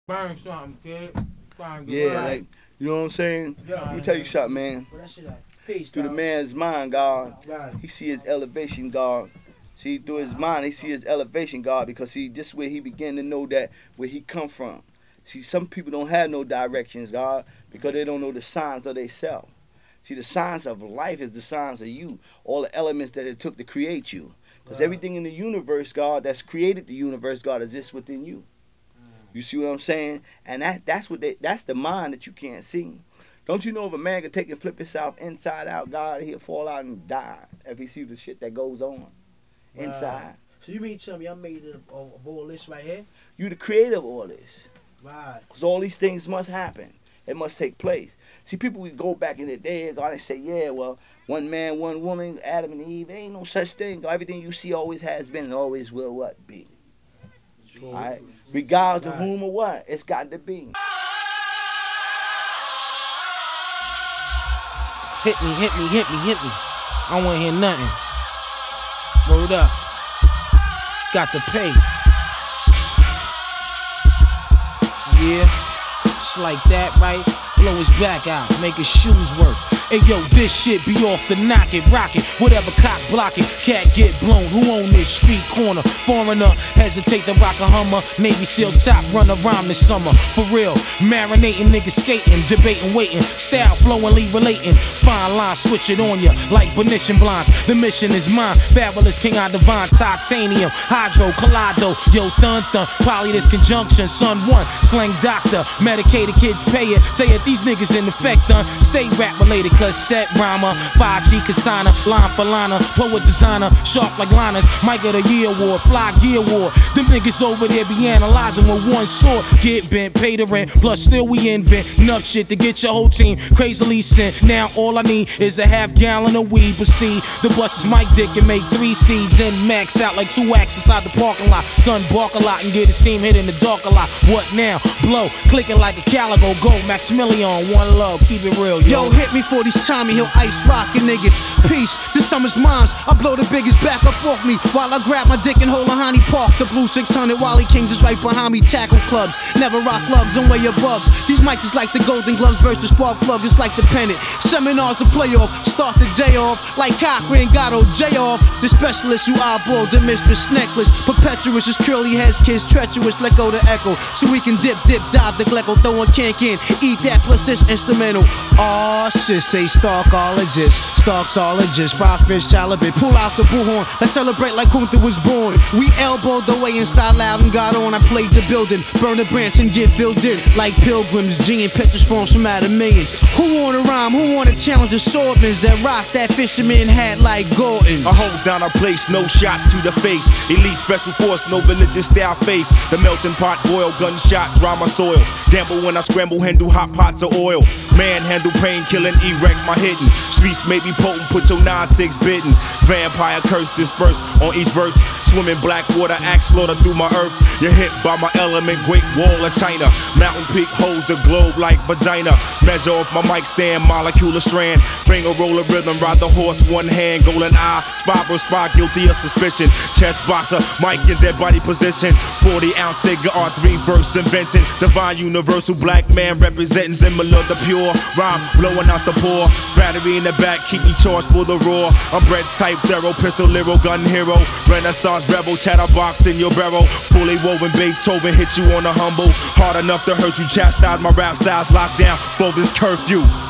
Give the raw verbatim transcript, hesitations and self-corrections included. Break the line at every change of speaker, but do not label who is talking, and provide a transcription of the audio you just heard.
Burn something, kid. Burn,
Yeah,
burn.
like, you know what I'm saying?
Yeah.
Let me tell you something, man.
Where that shit at? Peace,
Through the
dog.
man's mind, God,
Right.
he see his elevation, God. See, through his mind, he see his elevation, God, because see, this where he began to know that where he come from. See, some people don't have no directions, God, because they don't know the signs of themselves. See, the signs of life is the signs of you, all the elements that it took to create you. Because
Right.
everything in the universe, God, that's created the universe, God, exists within you. You see what I'm saying? And that that's what they, that's the mind that you can't see. Don't you know if a man could take and flip himself inside out, God, he'll fall out and die if he see the shit that goes on inside.
Right. So you mean tell me I made it a, a, a bowl list right here?
You the creator of all this.
Right.
Because all these things must happen. It must take place. See, people would go back in the day, God, and say, yeah, well, one man, one woman, Adam and Eve, there ain't no such thing. God, everything you see always has been and always will what? Be.
True.
All right? Regardless of
Right.
whom or what, it's got to be.
Hit me, hit me, hit me, hit me. I don't wanna hear nothing. Word up. Got to pay. Yeah, just like that, right? Blow his back out, make his shoes work. Hey yo, this shit be off the knock it, rock it, whatever cock block it, cat get blown. Who own this street corner? Foreigner, hesitate to rock a Hummer. Navy SEAL top, run around this summer. For real, marinating niggas skating, debating, waiting, style flowingly relating. Fine line, switch it on ya like Venetian blinds. The mission is mine, fabulous king I divine, titanium, hydro, collido. Yo, thun thun, probably this conjunction, son one, slang doctor, medicated kids pay it. Say it, these niggas in effect done. Stay rap related. Cassette rhymer, five G consigner, line for liner, poet designer, sharp like liners, Mike of the Year Award, Fly Gear Award. Them niggas over there be analyzing with one sword. Get bent, pay the rent, plus still we invent enough shit to get your whole team crazily sent. Now all I need is a half gallon of weed, but see, the bus is Mike Dick and make three seeds and max out like two acts inside the parking lot. Son bark a lot and get his team hit in the dark a lot. What now? Blow, clicking like a calico, go Maximilian, one love, keep it real, yo.
Yo, hit me for these Tommy Hill ice rockin' niggas. Peace, this summer's mine. I blow the biggest back up off me while I grab my dick and hold a Honey Park. The blue six hundred Wally King just right behind me. Tackle clubs, never rock lugs, I'm way above. These mics is like the Golden Gloves versus Spark Plug. It's like the pennant. Seminars to play off, start the day off. Like Cochran, Gatto, J off. The specialist who eyeball the mistress necklace. Perpetuous is curly heads, kids treacherous. Let go the echo so we can dip, dip, dive the glecko. Throwing cank in, eat that plus this instrumental. Aw, shit, say Starkologist, Starksologist, fried fish, halibut. Pull out the bullhorn, let's celebrate like Kunta was born. We elbowed the way inside loud and got on. I played the building, burn a branch and get filled in like pilgrims. G and Petrus forms from out of millions. Who wanna rhyme? Who wanna challenge the swordmans that rock that fisherman hat like Gordon?
A hose down our place, no shots to the face. Elite special force, no religious style faith. The melting pot boil, gunshot, dry my soil. Gamble when I scramble, handle hot pots of oil. Manhandle, pain killing, erect my hitting. Streets make me potent, put your nine six bitten. Vampire curse dispersed on each verse. Swimming black water, axe slaughter through my earth. You're hit by my element, great wall of China. Mountain peak holds the globe like vagina. Measure off my mic stand, molecular strand. Finger roll a rhythm, ride the horse, one hand, golden eye. Spy bro spy, guilty of suspicion. Chest boxer, mic in dead body position. forty ounce cigar, three verse invention. Divine universal black man representing similar the pure. Rhyme blowing out the pore. Battery in the back, keep me charged for the roar. I'm bred type, thorough, pistol, literal, gun hero. Renaissance rebel, chatterbox in your barrel. Fully woven Beethoven, hit you on the humble. Hard enough to hurt you, chastise my rap styles, locked down for this curfew.